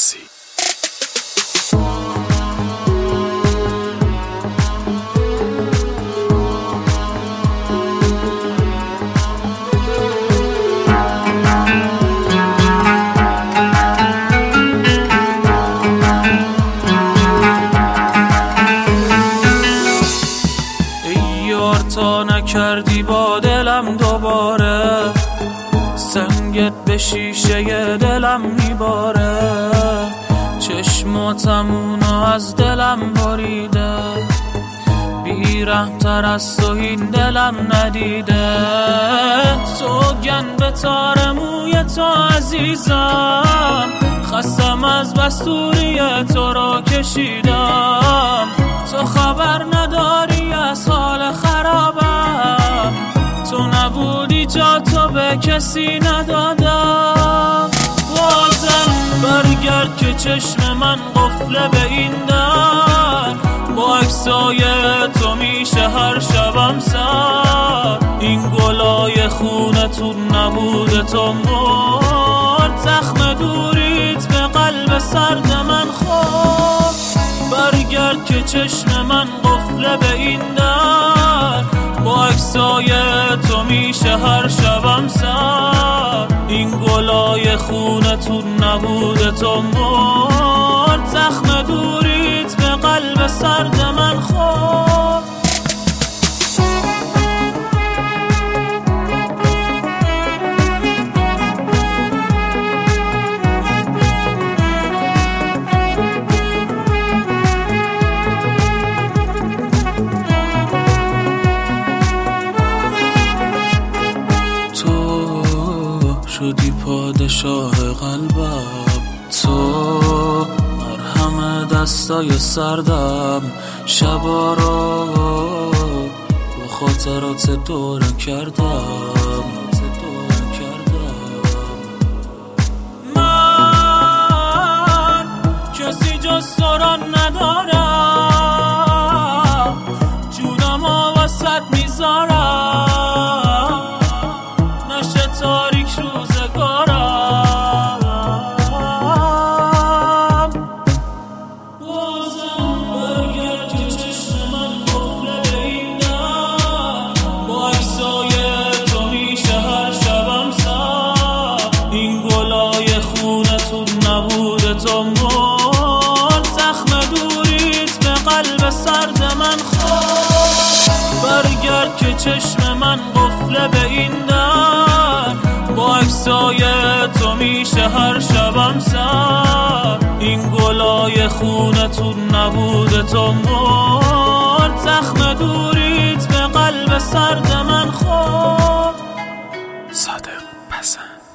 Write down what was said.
عباسی. تا نکردی با دلم دوباره، سنگت به شیشه دلم میباره، چشماتمونو از دلم بریده، بی‌رحم‌تر از تو این دلم ندیده. سوگند به تار موی تو عزیزم، خستم از بستوری تو را کشیدم. تو خبر نداری از حال خرابم، تو نبودی جا تو به کسی ندادم. بازم برگرد که چشم من قفله به این در، با عکسای تو میشه هر شبم سر. این گلای خونتون نبوده تو مرد، زخم دوریت به قلب سرد من خورد. برگرد که چشم من قفله به این در، با عکسای تو میشه هر شبم سر. این گلای خونتون نبوده تو مرد، زخم دوریت به قلب سرد من خورد. شدی پادشاه قلبم، تو مرهم دستای سردم، شبا رو با خاطرات دور کردم. من کسی جز تو را ندارم، جونم واسط میذارم، نشه تاریک روزگارم. بازم برگرد که چشم من قفله به این در، با عکسای تو میشه هر شبم سر. این گلای خونتون نبوده تو مرد، زخم دوریت به قلب سرد من خورد. برگرد که چشم من قفله به این در، با عکسای تو میشه هر شبم سر. این گلای خونتون نبوده تو مرد، زخم دوریت به قلب سرد من خورد. صادق پسند.